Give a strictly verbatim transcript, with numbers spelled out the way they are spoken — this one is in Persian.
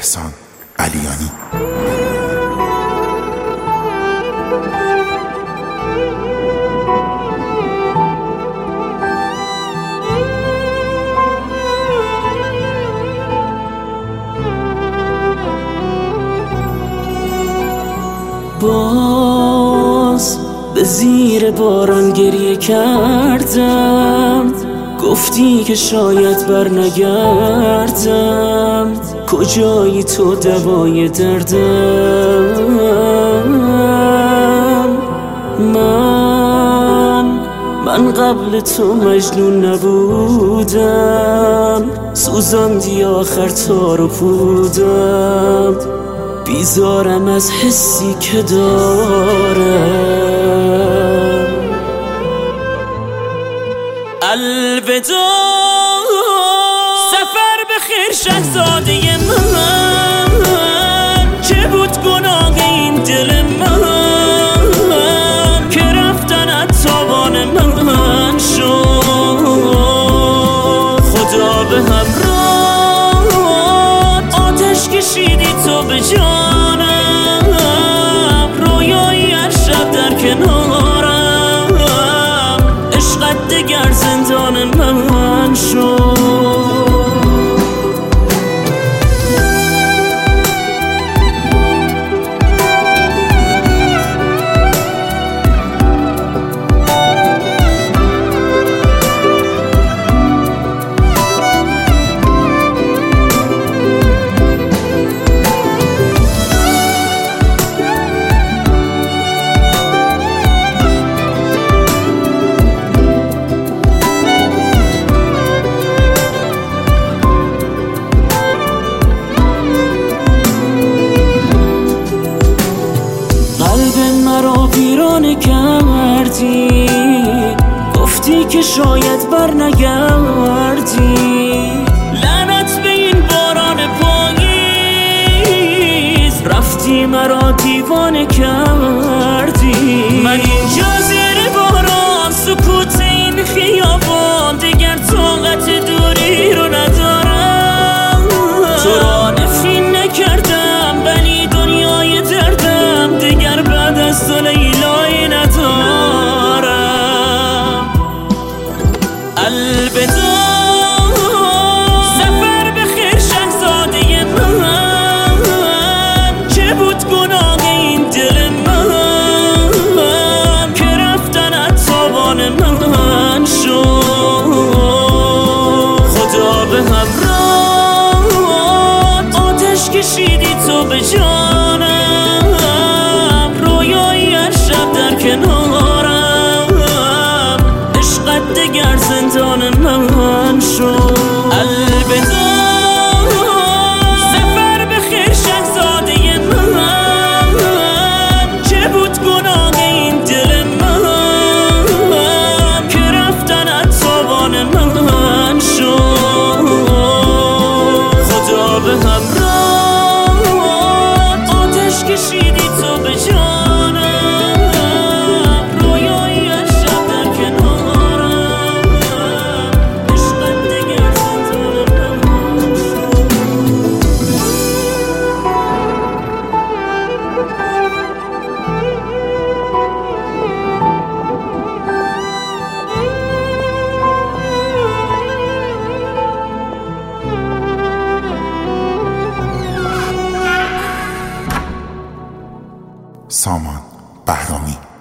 احسان علیانی. باز به زیر باران گریه کردم، گفتی که شاید بر نگردم. کجایی تو دوای دردم؟ من من قبل تو مجنون نبودم، سوزاندی آخر تار و پودم. بیزارم از حسی که دارم. الوداع، سفر بخیر شهزاده من. چه بود گناه این دل من که رفتنت تاوان من شد. خدا به همراه آتش کشیدی تو به جانم. رویایی هر شب در کنارم، عشقت دگر زندان من شد. مرا ویرانه کردی، گفتی که شاید بر نگردی. لعنت به این باران پاییز، رفتی مرا دیوانه کردی. من اینجا زیر باران، سکوت این خیابان، دیگر طاقت دوری رو ندارم. تو را نفرین نکردم ولی دنیای دردم، دیگر بعد از تو لیلایی ندارم. الوداع، سفر بخیر شهزاده من. چه بود گناه این دل من که رفتنت تاوان من شد. خدا به همراه آتش کشیدی تو به جانم. رویایی هر شب در کنارم، عشقت دگر زندان من شد. الوداع، سفر بخیر شهزاده من. چه بود گناه این دل من که رفتنت تاوان من شد. خدا به همراه آتش کشیدی تو به جانم. رویایی هر شب در کنارم، عشقت دگر زندان من شد. سامان بهرامی.